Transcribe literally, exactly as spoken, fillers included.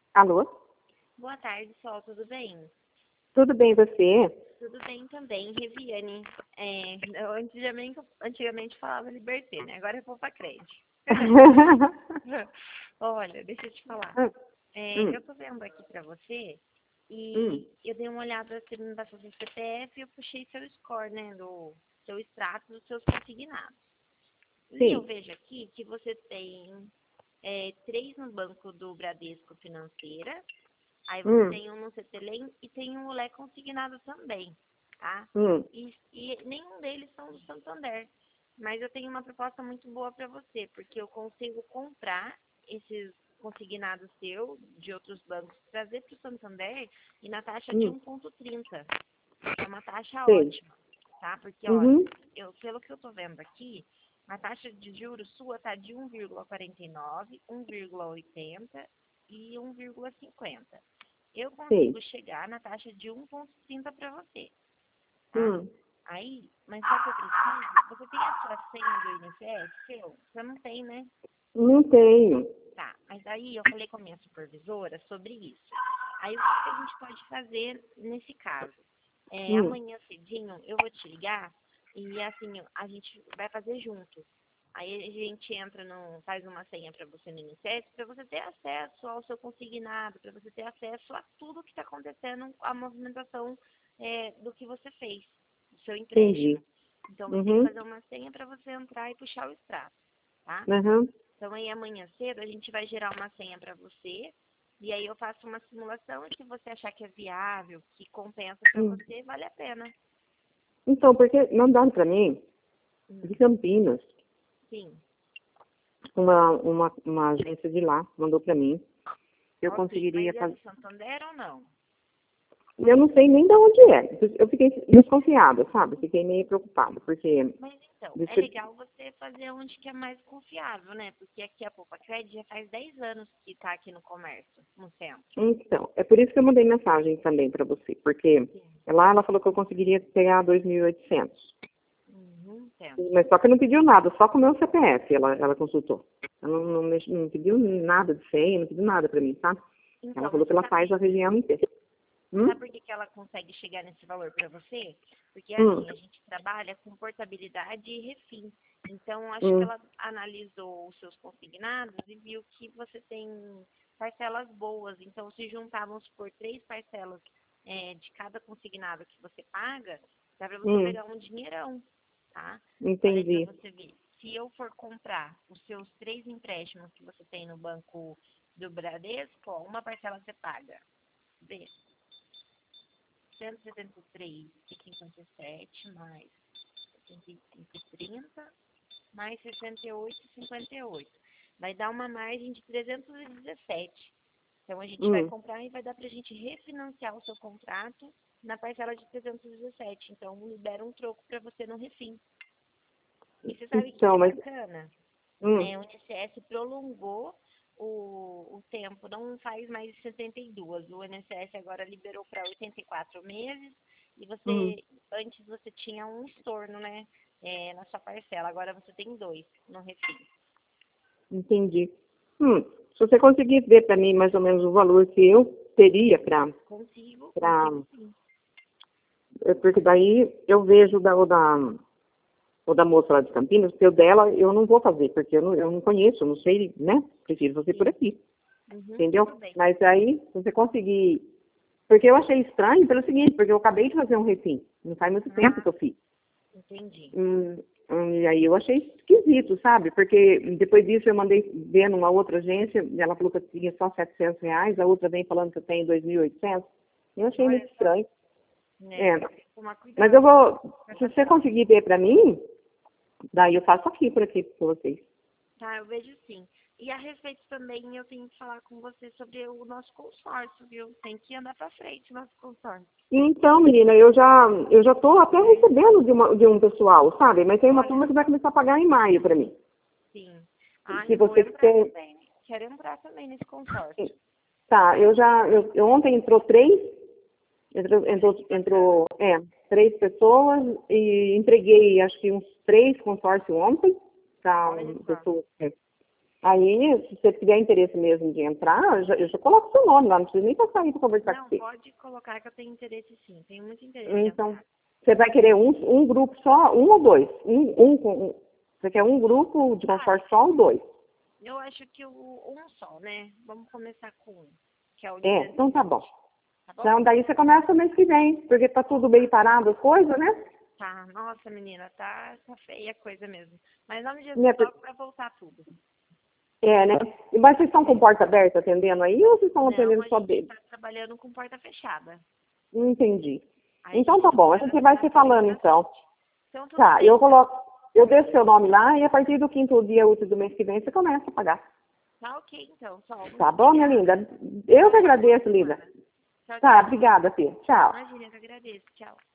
Alô? Boa tarde, Sol, tudo bem? Tudo bem você? Tudo bem também, Reviane. É, eu antigamente, antigamente falava Liberté, né? Agora é Poupa Crédito. Olha, deixa eu te falar. É, hum, eu tô vendo aqui pra você hum, e eu dei uma olhada você me passou seu C P F e eu puxei seu score, né? Do seu extrato dos seus consignados. E eu sim. vejo aqui que você tem é, três no banco do Bradesco Financeira. Aí você Hum, tem um no CETELEM e tem um Olé consignado também, tá? hum, E, e nenhum deles são do Santander. Mas eu tenho uma proposta muito boa para você, porque eu consigo comprar esses consignados seu de outros bancos, trazer para o Santander e na taxa de hum, um ponto trinta. É uma taxa sei. ótima, tá? Porque, olha, Uhum, eu, pelo que eu tô vendo aqui, a taxa de juros sua tá de um vírgula quarenta e nove, um vírgula oitenta e um vírgula cinquenta. Eu sei. consigo chegar na taxa de um ponto trinta para você, tá? Hum, Aí, mas só que eu preciso, você tem a sua senha do I N S S, seu? Você não tem, né? não tenho. Tá, mas aí eu falei com a minha supervisora sobre isso. Aí o que que a gente pode fazer nesse caso? É, Hum, amanhã cedinho eu vou te ligar e assim, a gente vai fazer junto. Aí a gente entra no, faz uma senha para você no I N S S, para você ter acesso ao seu consignado, para você ter acesso a tudo que está acontecendo, a movimentação é, do que você fez, do seu entendi. empréstimo. Então você tem que Uhum, fazer uma senha para você entrar e puxar o extrato, tá? uhum, Então aí amanhã cedo a gente vai gerar uma senha para você e aí eu faço uma simulação e se você achar que é viável, que compensa para hum. você, vale a pena. Então, porque mandaram para mim, de Hum, Campinas, sim, uma, uma, uma agência de lá, mandou para mim. Eu ok. conseguiria Mas é fazer. do Santander ou não? Eu não sei nem de onde é. Eu fiquei desconfiada, sabe? Fiquei meio preocupada, porque. Mas então, é Deixa eu- legal você fazer onde que é mais confiável, né? Porque aqui a Poupa Credit já faz dez anos que está aqui no comércio, no centro. Então, é por isso que eu mandei mensagem também para você, porque Sim. lá ela falou que eu conseguiria pegar dois mil e oitocentos. Uhum, entendo. Mas só que não pediu nada, só com o meu C P F ela, ela consultou. Ela não, não, mex- não pediu nada de senha, não pediu nada para mim, tá? Ela Então, falou mas que você ela faz sabe a região inteira. Hum? Sabe por que, que ela consegue chegar nesse valor para você? Porque Hum, assim, a gente trabalha com portabilidade e refim. Então, acho que hum, ela analisou os seus consignados e viu que você tem parcelas boas. Então, se juntarmos por três parcelas é, de cada consignado que você paga, dá para você hum, pegar um dinheirão, tá? Olha aí para entendi. você ver. Se eu for comprar os seus três empréstimos que você tem no banco do Bradesco, ó, uma parcela você paga. Vê, cento e setenta e três e cinquenta e sete mais setenta e cinco e trinta mais sessenta e oito e cinquenta e oito. Vai dar uma margem de trezentos e dezessete. Então a gente vai Hum, comprar e vai dar para a gente refinanciar o seu contrato na parcela de trezentos e dezessete. Então libera um troco para você no refim. E você sabe o que, que então, é mas. bacana? Hum, É, o I N S S prolongou o, o tempo, não faz mais de setenta e dois. O I N S S agora liberou para oitenta e quatro meses e hum, você, antes você tinha um estorno, né, é, na sua parcela, agora você tem dois no refim. entendi. Hum, se você conseguir ver para mim mais ou menos o valor que eu teria para. Consigo, Pra, consigo sim. pra- porque daí eu vejo da, o da, o da moça lá de Campinas, porque o dela eu não vou fazer, porque eu não, eu não conheço, eu não sei, né? Prefiro fazer por Sim. aqui, Uhum, entendeu? tudo bem. Mas aí, se você conseguir. Porque eu achei estranho pelo seguinte, porque eu acabei de fazer um refim. Não faz muito tempo Ah, que eu fiz. entendi. Hum, hum, e aí eu achei esquisito, sabe? Porque depois disso eu mandei ver numa outra agência, e ela falou que eu tinha só setecentos reais, a outra vem falando que eu tenho dois mil e oitocentos. Eu achei muito Olha só, estranho. né, É. você tem que tomar Mas eu cuidado vou, com se essa você troca. conseguir ver para mim, daí eu faço aqui por aqui com vocês. Tá, eu vejo sim. E a respeito também, eu tenho que falar com você sobre o nosso consórcio, viu? Tem que andar pra frente o nosso consórcio. Então, menina, eu já eu já estou até recebendo de, uma, de um pessoal, sabe? Mas tem uma Olha, turma que vai começar a pagar em maio para mim. sim. Ai, Se eu vou você entrar tem. também. Quero entrar também nesse consórcio. Tá, eu já. Eu, eu ontem entrou três, entrou, Olha entrou, que bacana. entrou é, três pessoas e entreguei acho que uns três consórcios ontem. Tá, Olha um, só. pessoa, é. Aí, se você tiver interesse mesmo de entrar, eu já, eu já coloco o seu nome lá, não precisa nem passar aí para conversar Não, com você. pode colocar que eu tenho interesse sim. Tenho muito interesse em Então, entrar. você vai querer um, um grupo só, um ou dois? Um, um, com- um, você quer um grupo de Ah, consórcio só ou dois? eu acho que o um só, né? Vamos começar com um, que é o de É, cento e então tá vinte, bom. tá bom? Então, daí você começa o mês que vem, porque tá tudo bem parado as coisas, né? Tá, nossa menina, tá, tá feia a coisa mesmo. Mas em nome de Jesus, Né, por- logo vai voltar tudo. É, né? E mas vocês estão com porta aberta atendendo aí ou vocês estão Não, atendendo a só gente dele? tá trabalhando com porta fechada. Não entendi. Aí a Então gente tá tá bom, a gente esperando vai chegar se tudo aí falando pra então. frente. Então tudo Tá, bem, eu então. coloco, eu deixo seu nome lá e a partir do quinto dia útil do mês que vem você começa a pagar. Tá ok, então. Sol, muito Tá bom, minha obrigada. linda? Eu que Tenha uma boa agradeço, linda. semana. Tchau, Tá, tchau. obrigada, filha. Tchau. Imagina, eu que agradeço. Tchau.